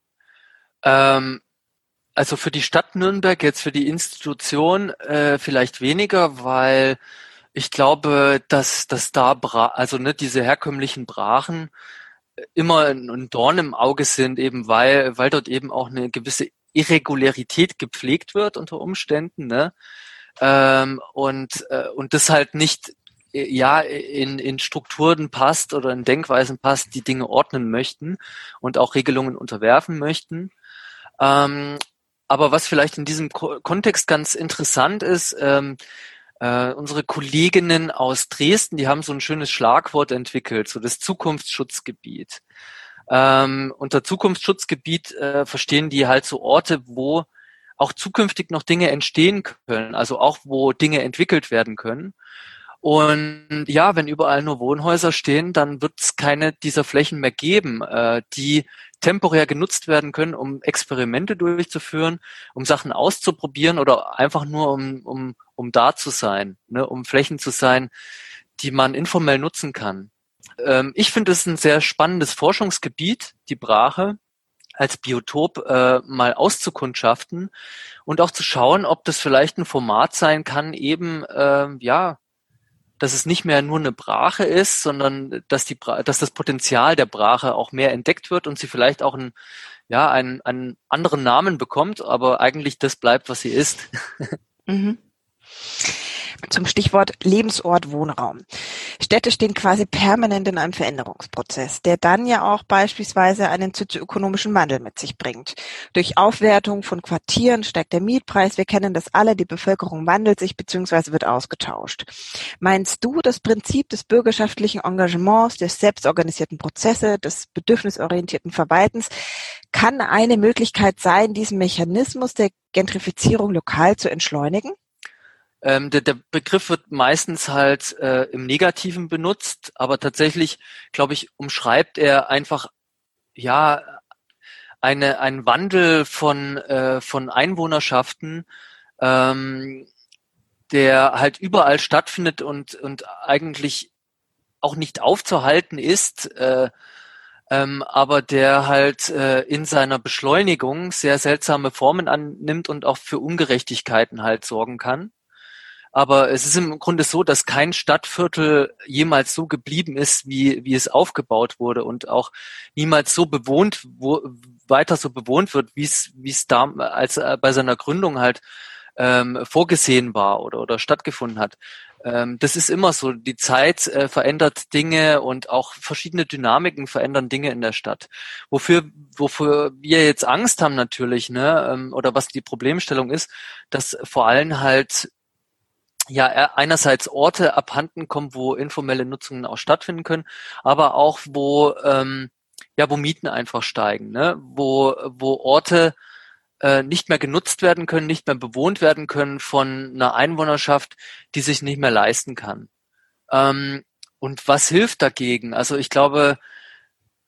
Ähm, also für die Stadt Nürnberg, jetzt für die Institution äh, vielleicht weniger, weil ich glaube, dass, dass da, Bra also ne, diese herkömmlichen Brachen immer ein, ein Dorn im Auge sind, eben weil, weil dort eben auch eine gewisse Irregularität gepflegt wird unter Umständen, ne? Ähm, und, äh, und das halt nicht äh, ja in, in Strukturen passt oder in Denkweisen passt, die Dinge ordnen möchten und auch Regelungen unterwerfen möchten. Ähm, aber was vielleicht in diesem Ko- Kontext ganz interessant ist, ähm, äh, unsere Kolleginnen aus Dresden, die haben so ein schönes Schlagwort entwickelt, so das Zukunftsschutzgebiet. Ähm, unter Zukunftsschutzgebiet äh, verstehen die halt so Orte, wo auch zukünftig noch Dinge entstehen können, also auch wo Dinge entwickelt werden können. Und ja, wenn überall nur Wohnhäuser stehen, dann wird es keine dieser Flächen mehr geben, äh, die temporär genutzt werden können, um Experimente durchzuführen, um Sachen auszuprobieren oder einfach nur um, um, um da zu sein, ne, um Flächen zu sein, die man informell nutzen kann. Ähm, ich finde es ein sehr spannendes Forschungsgebiet, die Brache als Biotop äh, mal auszukundschaften und auch zu schauen, ob das vielleicht ein Format sein kann, eben äh, ja, dass es nicht mehr nur eine Brache ist, sondern dass die Bra dass das Potenzial der Brache auch mehr entdeckt wird und sie vielleicht auch einen, ja, einen, einen anderen Namen bekommt, aber eigentlich das bleibt, was sie ist. Mhm. Zum Stichwort Lebensort, Wohnraum. Städte stehen quasi permanent in einem Veränderungsprozess, der dann ja auch beispielsweise einen sozioökonomischen Wandel mit sich bringt. Durch Aufwertung von Quartieren steigt der Mietpreis. Wir kennen das alle. Die Bevölkerung wandelt sich bzw. wird ausgetauscht. Meinst du, das Prinzip des bürgerschaftlichen Engagements, des selbstorganisierten Prozesse, des bedürfnisorientierten Verwaltens kann eine Möglichkeit sein, diesen Mechanismus der Gentrifizierung lokal zu entschleunigen? Ähm, der, der Begriff wird meistens halt äh, im Negativen benutzt, aber tatsächlich, glaube ich, umschreibt er einfach ja eine einen Wandel von äh, von Einwohnerschaften, ähm, der halt überall stattfindet und und eigentlich auch nicht aufzuhalten ist, äh, ähm, aber der halt äh, in seiner Beschleunigung sehr seltsame Formen annimmt und auch für Ungerechtigkeiten halt sorgen kann. Aber es ist im Grunde so, dass kein Stadtviertel jemals so geblieben ist, wie, wie es aufgebaut wurde und auch niemals so bewohnt, wo, weiter so bewohnt wird, wie es, wie es da als äh, bei seiner Gründung halt ähm, vorgesehen war oder, oder stattgefunden hat. Ähm, das ist immer so. Die Zeit äh, verändert Dinge und auch verschiedene Dynamiken verändern Dinge in der Stadt. Wofür, wofür wir jetzt Angst haben natürlich, ne, ähm, oder was die Problemstellung ist, dass vor allem halt ja einerseits Orte abhanden kommen, wo informelle Nutzungen auch stattfinden können, aber auch wo ähm, ja wo Mieten einfach steigen, ne, wo wo Orte äh, nicht mehr genutzt werden können, nicht mehr bewohnt werden können von einer Einwohnerschaft, die sich nicht mehr leisten kann. Ähm, und was hilft dagegen? Also ich glaube,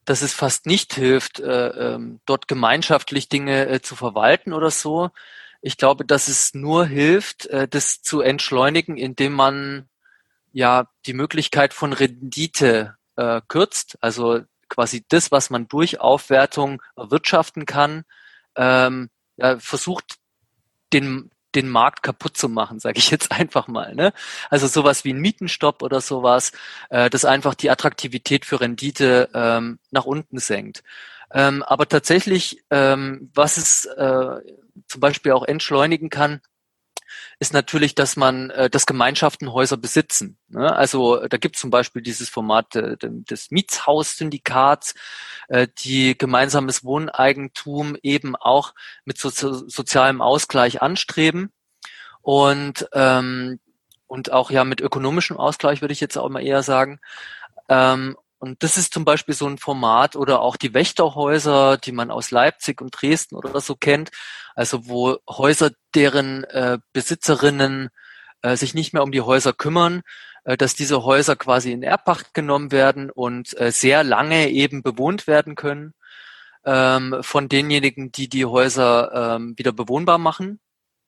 dass es fast nicht hilft, äh, ähm, dort gemeinschaftlich Dinge äh, zu verwalten oder so. Ich glaube, dass es nur hilft, äh, das zu entschleunigen, indem man ja die Möglichkeit von Rendite äh, kürzt, also quasi das, was man durch Aufwertung erwirtschaften kann, ähm, ja, versucht, den den Markt kaputt zu machen, sage ich jetzt einfach mal. Ne? Also sowas wie ein Mietenstopp oder sowas, äh, das einfach die Attraktivität für Rendite ähm, nach unten senkt. Ähm, aber tatsächlich, ähm, was es äh, zum Beispiel auch entschleunigen kann, ist natürlich, dass man, äh, dass Gemeinschaften Häuser besitzen. Ne? Also da gibt es zum Beispiel dieses Format äh, des Mietshaus-Syndikats, äh, die gemeinsames Wohneigentum eben auch mit so, so, sozialem Ausgleich anstreben und ähm, und auch ja mit ökonomischem Ausgleich, würde ich jetzt auch mal eher sagen. Ähm, und das ist zum Beispiel so ein Format oder auch die Wächterhäuser, die man aus Leipzig und Dresden oder so kennt. Also wo Häuser, deren äh, Besitzerinnen äh, sich nicht mehr um die Häuser kümmern, äh, dass diese Häuser quasi in Erbpacht genommen werden und äh, sehr lange eben bewohnt werden können ähm, von denjenigen, die die Häuser ähm, wieder bewohnbar machen.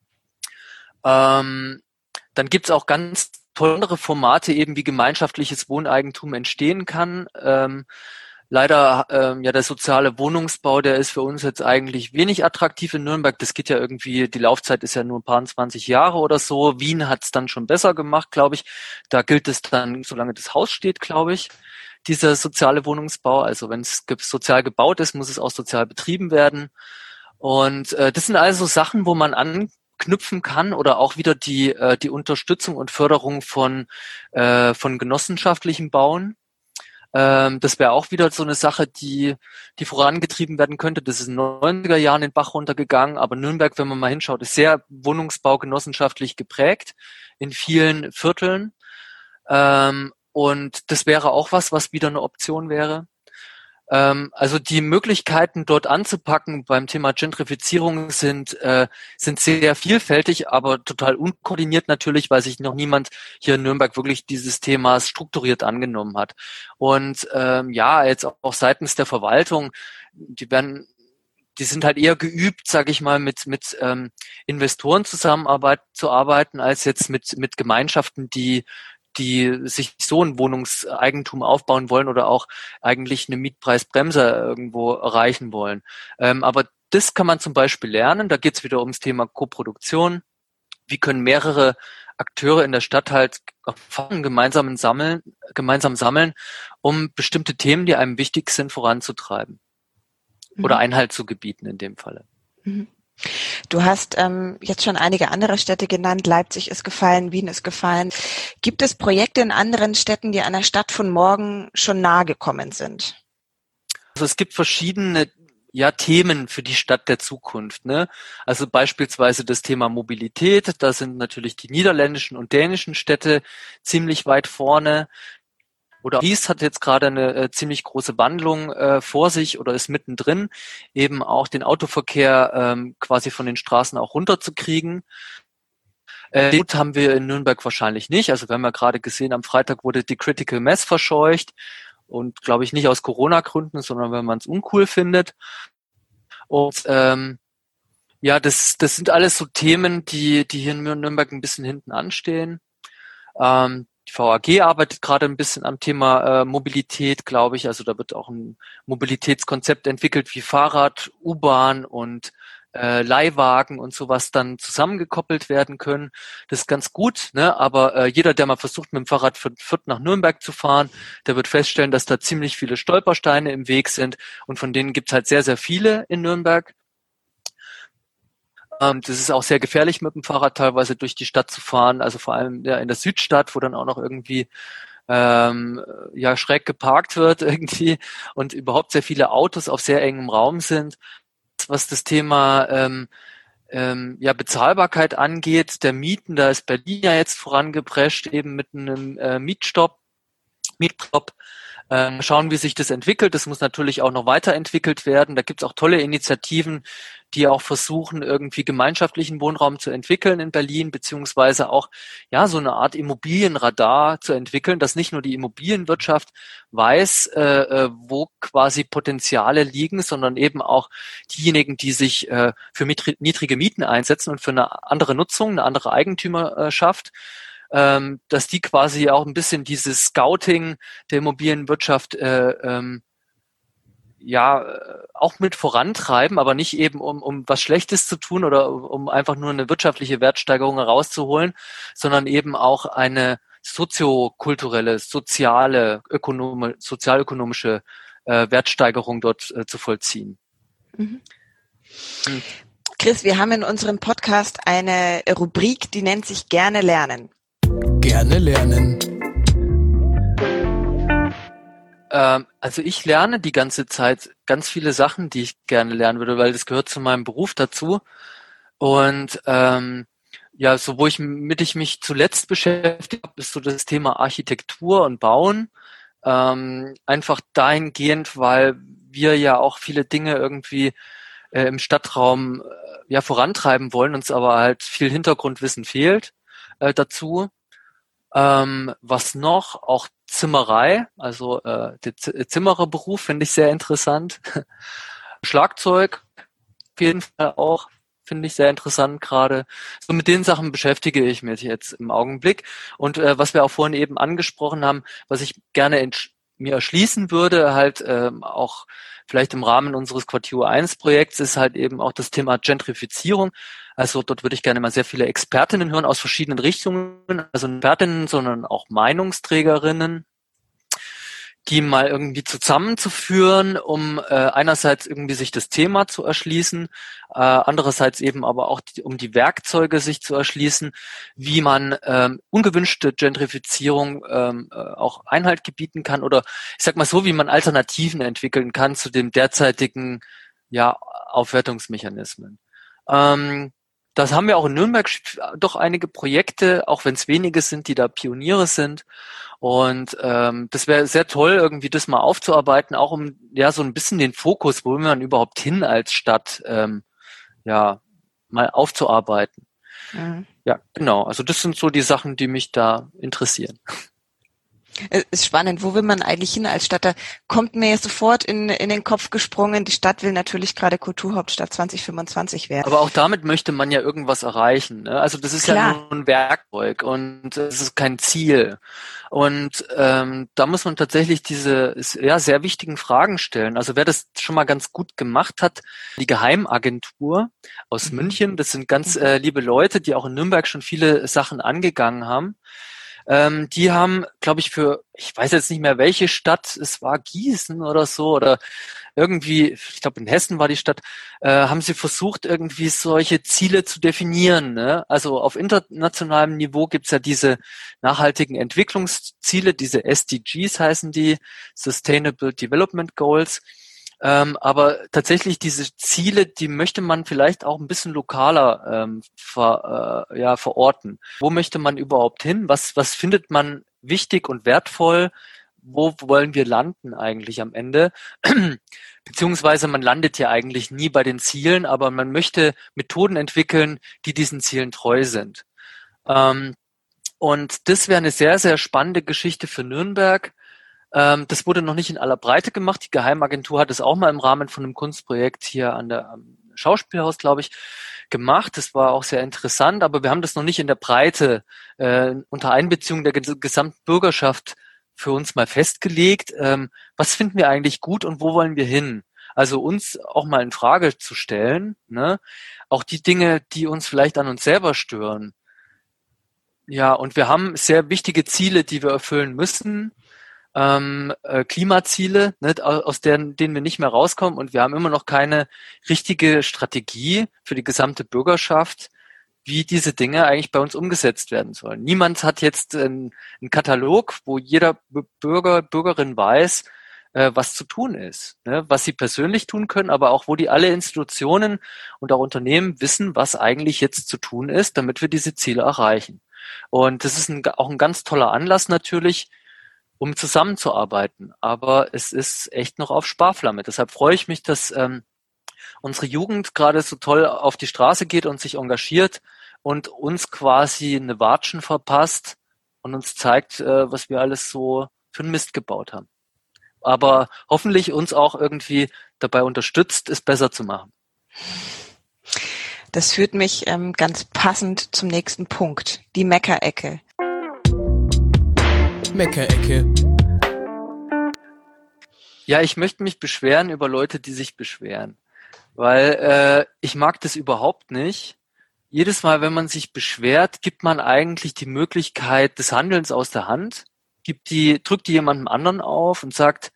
Ähm, Dann gibt's auch ganz tolle andere Formate, eben wie gemeinschaftliches Wohneigentum entstehen kann. Ähm, leider, ähm, ja, der soziale Wohnungsbau, der ist für uns jetzt eigentlich wenig attraktiv in Nürnberg. Das geht ja irgendwie, die Laufzeit ist ja nur ein paar zwanzig Jahre oder so. Wien hat's dann schon besser gemacht, glaube ich. Da gilt es dann, solange das Haus steht, glaube ich, dieser soziale Wohnungsbau. Also wenn es sozial gebaut ist, muss es auch sozial betrieben werden. Und äh, das sind also Sachen, wo man anknüpfen kann oder auch wieder die äh, die Unterstützung und Förderung von äh, von genossenschaftlichem Bauen. Ähm, das wäre auch wieder so eine Sache, die die vorangetrieben werden könnte. Das ist in den neunziger Jahren den Bach runtergegangen, aber Nürnberg, wenn man mal hinschaut, ist sehr wohnungsbaugenossenschaftlich geprägt in vielen Vierteln. Ähm, und das wäre auch was, was wieder eine Option wäre. Ähm, also die Möglichkeiten dort anzupacken beim Thema Gentrifizierung sind äh, sind sehr vielfältig, aber total unkoordiniert natürlich, weil sich noch niemand hier in Nürnberg wirklich dieses Themas strukturiert angenommen hat. Und ähm, ja, jetzt auch seitens der Verwaltung, die werden die sind halt eher geübt, sage ich mal, mit mit ähm, Investoren zusammenarbeit zu arbeiten, als jetzt mit mit Gemeinschaften, die die sich so ein Wohnungseigentum aufbauen wollen oder auch eigentlich eine Mietpreisbremse irgendwo erreichen wollen. Ähm, aber das kann man zum Beispiel lernen. Da geht es wieder ums Thema Koproduktion. Wie können mehrere Akteure in der Stadt halt gemeinsam sammeln, gemeinsam sammeln, um bestimmte Themen, die einem wichtig sind, voranzutreiben Mhm. oder Einhalt zu gebieten in dem Falle. Mhm. Du hast ähm, jetzt schon einige andere Städte genannt. Leipzig ist gefallen, Wien ist gefallen. Gibt es Projekte in anderen Städten, die einer Stadt von morgen schon nahe gekommen sind? Also es gibt verschiedene ja, Themen für die Stadt der Zukunft. Ne? Also beispielsweise das Thema Mobilität. Da sind natürlich die niederländischen und dänischen Städte ziemlich weit vorne. Oder Paris hat jetzt gerade eine äh, ziemlich große Wandlung äh, vor sich oder ist mittendrin, eben auch den Autoverkehr ähm, quasi von den Straßen auch runterzukriegen. Äh, den Mut haben wir in Nürnberg wahrscheinlich nicht. Also wir haben ja gerade gesehen, am Freitag wurde die Critical Mass verscheucht und glaube ich nicht aus Corona-Gründen, sondern weil man es uncool findet. Und ähm, ja, das, das sind alles so Themen, die, die hier in Nürnberg ein bisschen hinten anstehen. Ähm, Die V A G arbeitet gerade ein bisschen am Thema äh, Mobilität, glaube ich. Also da wird auch ein Mobilitätskonzept entwickelt, wie Fahrrad, U-Bahn und äh, Leihwagen und sowas dann zusammengekoppelt werden können. Das ist ganz gut, ne? Aber äh, jeder, der mal versucht, mit dem Fahrrad von Fürth nach Nürnberg zu fahren, der wird feststellen, dass da ziemlich viele Stolpersteine im Weg sind. Und von denen gibt's halt sehr, sehr viele in Nürnberg. Ähm, das ist auch sehr gefährlich, mit dem Fahrrad teilweise durch die Stadt zu fahren, also vor allem ja, in der Südstadt, wo dann auch noch irgendwie ähm, ja schräg geparkt wird irgendwie und überhaupt sehr viele Autos auf sehr engem Raum sind. Was das Thema ähm, ähm, ja Bezahlbarkeit angeht, der Mieten, da ist Berlin ja jetzt vorangeprescht, eben mit einem äh, Mietstopp, Mietstopp. äh, schauen, wie sich das entwickelt. Das muss natürlich auch noch weiterentwickelt werden. Da gibt es auch tolle Initiativen, die auch versuchen, irgendwie gemeinschaftlichen Wohnraum zu entwickeln in Berlin, beziehungsweise auch ja so eine Art Immobilienradar zu entwickeln, dass nicht nur die Immobilienwirtschaft weiß, äh, wo quasi Potenziale liegen, sondern eben auch diejenigen, die sich äh, für niedrige Mieten einsetzen und für eine andere Nutzung, eine andere Eigentümerschaft, ähm, dass die quasi auch ein bisschen dieses Scouting der Immobilienwirtschaft äh, ähm, ja auch mit vorantreiben, aber nicht eben um um was Schlechtes zu tun oder um einfach nur eine wirtschaftliche Wertsteigerung herauszuholen, sondern eben auch eine soziokulturelle, soziale, ökonome, sozialökonomische äh, Wertsteigerung dort äh, zu vollziehen. Mhm. Hm. Chris, wir haben in unserem Podcast eine Rubrik, die nennt sich Gerne lernen. Gerne lernen. Also ich lerne die ganze Zeit ganz viele Sachen, die ich gerne lernen würde, weil das gehört zu meinem Beruf dazu. Und ähm, ja, so wo ich mit ich mich zuletzt beschäftigt habe, ist so das Thema Architektur und Bauen. Ähm, einfach dahingehend, weil wir ja auch viele Dinge irgendwie äh, im Stadtraum äh, ja vorantreiben wollen, uns aber halt viel Hintergrundwissen fehlt äh, dazu. Ähm, was noch? Auch Zimmerei, also äh, der Z- Zimmererberuf finde ich sehr interessant. Schlagzeug auf jeden Fall auch, finde ich sehr interessant gerade. So mit den Sachen beschäftige ich mich jetzt im Augenblick. Und äh, was wir auch vorhin eben angesprochen haben, was ich gerne entsch- mir erschließen würde, halt ähm, auch vielleicht im Rahmen unseres Quartier eins Projekts, ist halt eben auch das Thema Gentrifizierung. Also dort würde ich gerne mal sehr viele Expertinnen hören aus verschiedenen Richtungen, also nicht Expertinnen, sondern auch Meinungsträgerinnen, die mal irgendwie zusammenzuführen, um äh, einerseits irgendwie sich das Thema zu erschließen, äh, andererseits eben aber auch die, um die Werkzeuge sich zu erschließen, wie man ähm, ungewünschte Gentrifizierung ähm, äh, auch Einhalt gebieten kann oder ich sag mal so, wie man Alternativen entwickeln kann zu den derzeitigen ja, Aufwertungsmechanismen. Ähm, das haben wir auch in Nürnberg doch einige Projekte, auch wenn es wenige sind, die da Pioniere sind. Und ähm, das wäre sehr toll, irgendwie das mal aufzuarbeiten, auch um ja so ein bisschen den Fokus, wo will man überhaupt hin als Stadt, ähm, ja, mal aufzuarbeiten. Mhm. Ja, genau. Also das sind so die Sachen, die mich da interessieren. Es ist spannend. Wo will man eigentlich hin als Stadt? Da kommt mir jetzt sofort in, in den Kopf gesprungen. Die Stadt will natürlich gerade Kulturhauptstadt zwanzig fünfundzwanzig werden. Aber auch damit möchte man ja irgendwas erreichen. Ne? Also das ist Klar. ja nur ein Werkzeug und es ist kein Ziel. Und ähm, da muss man tatsächlich diese ja sehr wichtigen Fragen stellen. Also wer das schon mal ganz gut gemacht hat, die Geheimagentur aus Mhm. München, das sind ganz äh, liebe Leute, die auch in Nürnberg schon viele Sachen angegangen haben. Ähm, die haben, glaube ich, für, ich weiß jetzt nicht mehr, welche Stadt, es war Gießen oder so, oder irgendwie, ich glaube in Hessen war die Stadt, äh, haben sie versucht, irgendwie solche Ziele zu definieren. Ne? Also auf internationalem Niveau gibt's ja diese nachhaltigen Entwicklungsziele, diese S D Gs heißen die, Sustainable Development Goals. Ähm, aber tatsächlich diese Ziele, die möchte man vielleicht auch ein bisschen lokaler ähm, ver, äh, ja, verorten. Wo möchte man überhaupt hin? Was, was findet man wichtig und wertvoll? Wo wollen wir landen eigentlich am Ende? Beziehungsweise man landet ja eigentlich nie bei den Zielen, aber man möchte Methoden entwickeln, die diesen Zielen treu sind. Ähm, und das wäre eine sehr, sehr spannende Geschichte für Nürnberg. Ähm, das wurde noch nicht in aller Breite gemacht. Die Geheimagentur hat es auch mal im Rahmen von einem Kunstprojekt hier an der am Schauspielhaus, glaube ich, gemacht. Das war auch sehr interessant, aber wir haben das noch nicht in der Breite äh, unter Einbeziehung der ges- gesamten Bürgerschaft für uns mal festgelegt. Ähm, was finden wir eigentlich gut und wo wollen wir hin? Also uns auch mal in Frage zu stellen, ne? Auch die Dinge, die uns vielleicht an uns selber stören. Ja, und wir haben sehr wichtige Ziele, die wir erfüllen müssen. Ähm, äh, Klimaziele, ne, aus denen, denen wir nicht mehr rauskommen und wir haben immer noch keine richtige Strategie für die gesamte Bürgerschaft, wie diese Dinge eigentlich bei uns umgesetzt werden sollen. Niemand hat jetzt einen, einen Katalog, wo jeder Bürger, Bürgerin weiß, äh, was zu tun ist, ne, was sie persönlich tun können, aber auch wo die alle Institutionen und auch Unternehmen wissen, was eigentlich jetzt zu tun ist, damit wir diese Ziele erreichen. Und das ist ein, auch ein ganz toller Anlass natürlich, um zusammenzuarbeiten. Aber es ist echt noch auf Sparflamme. Deshalb freue ich mich, dass ähm, unsere Jugend gerade so toll auf die Straße geht und sich engagiert und uns quasi eine Watschen verpasst und uns zeigt, äh, was wir alles so für einen Mist gebaut haben. Aber hoffentlich uns auch irgendwie dabei unterstützt, es besser zu machen. Das führt mich ähm, ganz passend zum nächsten Punkt, die Meckerecke. Meckerecke. Ja, ich möchte mich beschweren über Leute, die sich beschweren, weil äh, ich mag das überhaupt nicht. Jedes Mal, wenn man sich beschwert, gibt man eigentlich die Möglichkeit des Handelns aus der Hand, gibt die, drückt die jemandem anderen auf und sagt,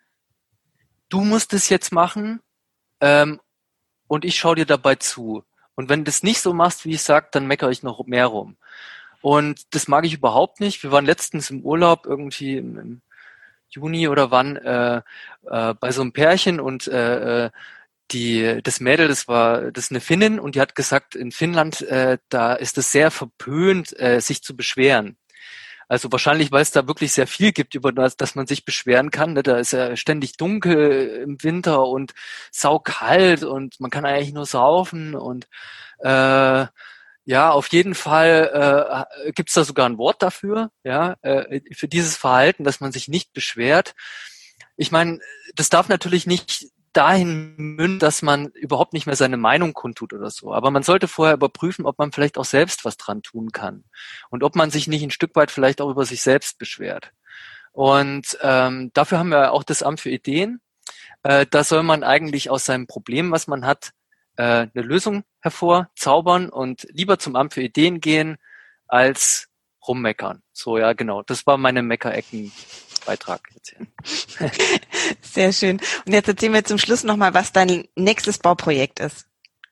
du musst es jetzt machen ähm, und ich schaue dir dabei zu. Und wenn du das nicht so machst, wie ich sag, dann meckere ich noch mehr rum. Und das mag ich überhaupt nicht. Wir waren letztens im Urlaub irgendwie im, im Juni oder wann äh, äh, bei so einem Pärchen und äh, die das Mädel, das war das ist eine Finnin und die hat gesagt, in Finnland äh, da ist es sehr verpönt, äh, sich zu beschweren. Also wahrscheinlich, weil es da wirklich sehr viel gibt, über das, dass man sich beschweren kann. Ne? Da ist ja ständig dunkel im Winter und saukalt und man kann eigentlich nur saufen und äh, ja, auf jeden Fall äh, gibt es da sogar ein Wort dafür, ja, äh, für dieses Verhalten, dass man sich nicht beschwert. Ich meine, das darf natürlich nicht dahin münden, dass man überhaupt nicht mehr seine Meinung kundtut oder so. Aber man sollte vorher überprüfen, ob man vielleicht auch selbst was dran tun kann und ob man sich nicht ein Stück weit vielleicht auch über sich selbst beschwert. Und ähm, dafür haben wir auch das Amt für Ideen. Äh, da soll man eigentlich aus seinem Problem, was man hat, eine Lösung hervorzaubern und lieber zum Amt für Ideen gehen, als rummeckern. So, ja, genau. Das war meine Meckerecken-Beitrag jetzt hier. Sehr schön. Und jetzt erzähl mir zum Schluss nochmal, was dein nächstes Bauprojekt ist.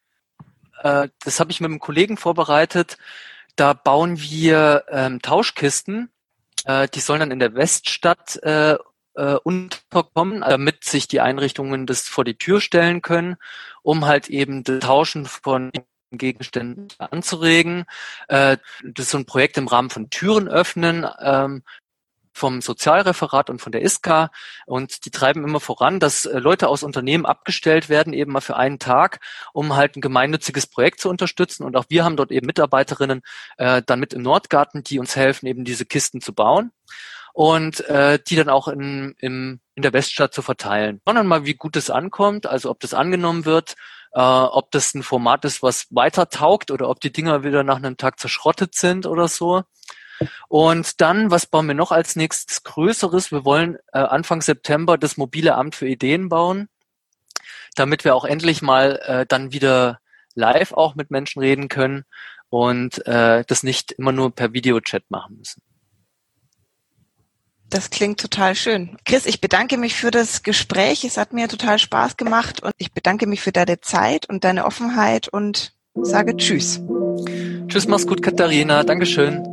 Äh, das habe ich mit einem Kollegen vorbereitet. Da bauen wir ähm, Tauschkisten. Äh, die sollen dann in der Weststadt äh, äh, unterkommen, damit sich die Einrichtungen das vor die Tür stellen können, um halt eben das Tauschen von Gegenständen anzuregen. Äh, das ist so ein Projekt im Rahmen von Türen öffnen, ähm, vom Sozialreferat und von der I S K A, und die treiben immer voran, dass äh, Leute aus Unternehmen abgestellt werden, eben mal für einen Tag, um halt ein gemeinnütziges Projekt zu unterstützen. Und auch wir haben dort eben Mitarbeiterinnen äh, dann mit im Nordgarten, die uns helfen, eben diese Kisten zu bauen und äh, die dann auch in, in, in der Weststadt zu verteilen. Schauen dann mal, wie gut es ankommt, also ob das angenommen wird, äh, ob das ein Format ist, was weiter taugt oder ob die Dinger wieder nach einem Tag zerschrottet sind oder so. Und dann, was bauen wir noch als nächstes Größeres? Wir wollen äh, Anfang September das mobile Amt für Ideen bauen, damit wir auch endlich mal äh, dann wieder live auch mit Menschen reden können und äh, das nicht immer nur per Videochat machen müssen. Das klingt total schön. Chris, ich bedanke mich für das Gespräch. Es hat mir total Spaß gemacht und ich bedanke mich für deine Zeit und deine Offenheit und sage Tschüss. Tschüss, mach's gut, Katharina. Dankeschön.